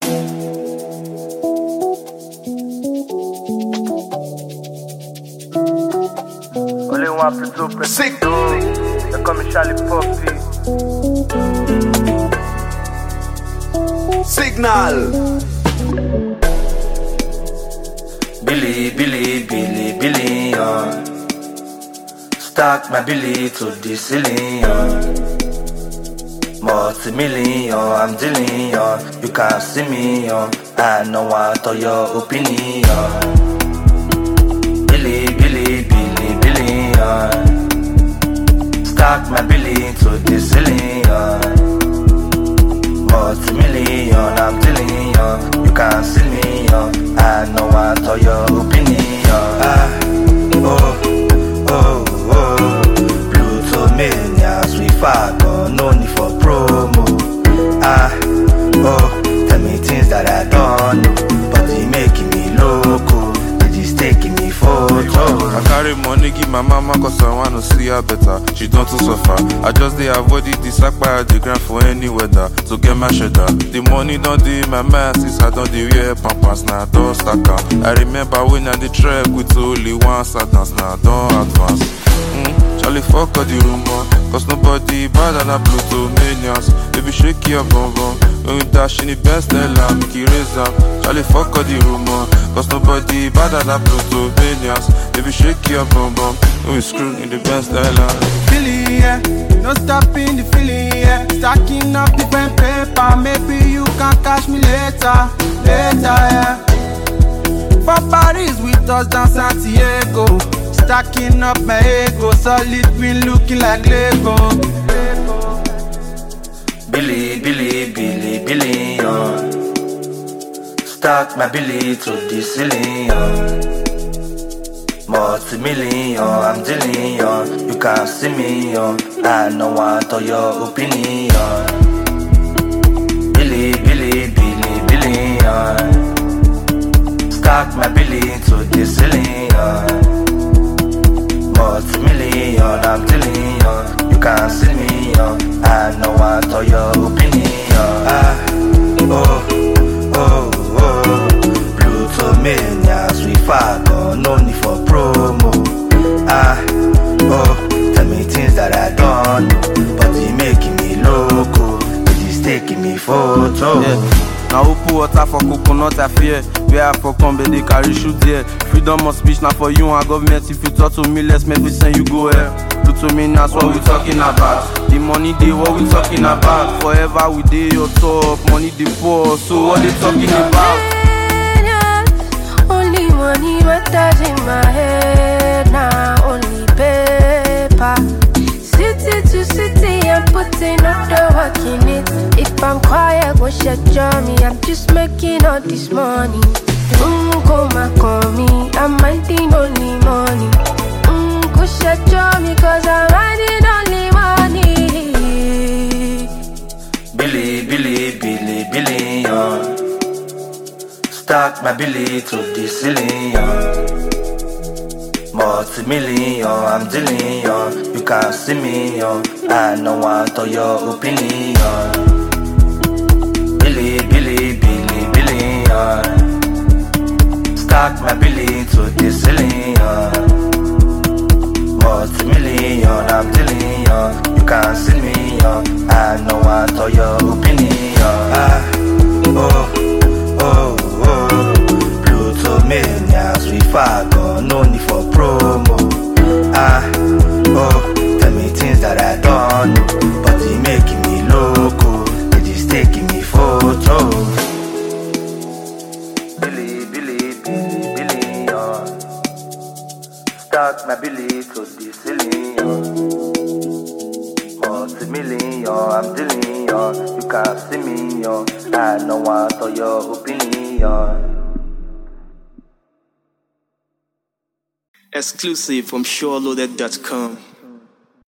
Only one plutôt préciso. C'est comme Charlie Poppy. Signal. Billy, stack my Billy to the ceiling, multi-million, I'm dealing, you can't see me, I know what all your opinion. Billy, stack my Billy to the ceiling, multi-million, I'm dealing, you can't see me, I know what all your opinion. Plutomanias, we fuck on, no need for promo. Tell me things that I don't know, but they making me loco, they just taking me photo. I carry money, give my mama, cause I wanna see her better. She don't too suffer. I just dey avoid it, this sack by the ground for any weather. To get my shredder. The money don't dey my masses, I don't dey wear pampas, now don't stack up. I remember when I did trek with only one sentence, now don't advance. Charlie fuck all the rumor, cause nobody bad than a Plutomanias. Baby shake your bum bum, when we dash in the best Ella, make it raise up. Charlie fuck all the rumor, cause nobody bad than a Plutomanias. Baby shake your bum bum, when we screw in the best Ella. Feeling, yeah, no stopping the feeling, yeah. Stacking up the pen paper, maybe you can catch me later, yeah. From Paris with us down Santiago, stacking up my ego, solid green looking like Lego. Billy, stack my Billy to the ceiling, multi-million, I'm dealing, you can't see me, I know what all your opinion. Billy, stack my Billy to the ceiling, multi-million, I'm dealing, you can't see me, I know what all your opinion. Plutomanias, we fuck on, no need for promo. Tell me things that I don't know, but they making me loco, they just taking me photo. Now who put water for coconut, I fear. Where I for come, they carry shoot there. Freedom of speech, now for you and government. If you talk to me, let's maybe send you go here. Plutomanias, what we talking about? The money they what we talking about? Forever we dey your top, money they poor. So what they talking about? Only money matters in my head now, only paper. City to city, I'm putting up the work in it. If I'm quiet, go shut me. I'm just making all this money. Call me, I'm minding only money. Go shut me, cause I'm minding only money. Billy, stack my Billy to the ceiling, multi-million, I'm dealing, you can't see me, I know what all your opinion. Billy, stack my Billy to the ceiling, multi-million, I'm dealing, you can't see me, I know what all your opinion. Plutomanias, we fuck on, no need for promo. Tell me things that I don't know, but they making me loco, they just taking me photo. Billy, stack my Billy to the ceiling, multi-million, I'm dealing, you can't see me, I know what all your opinion. Exclusive from SureLoaded.com.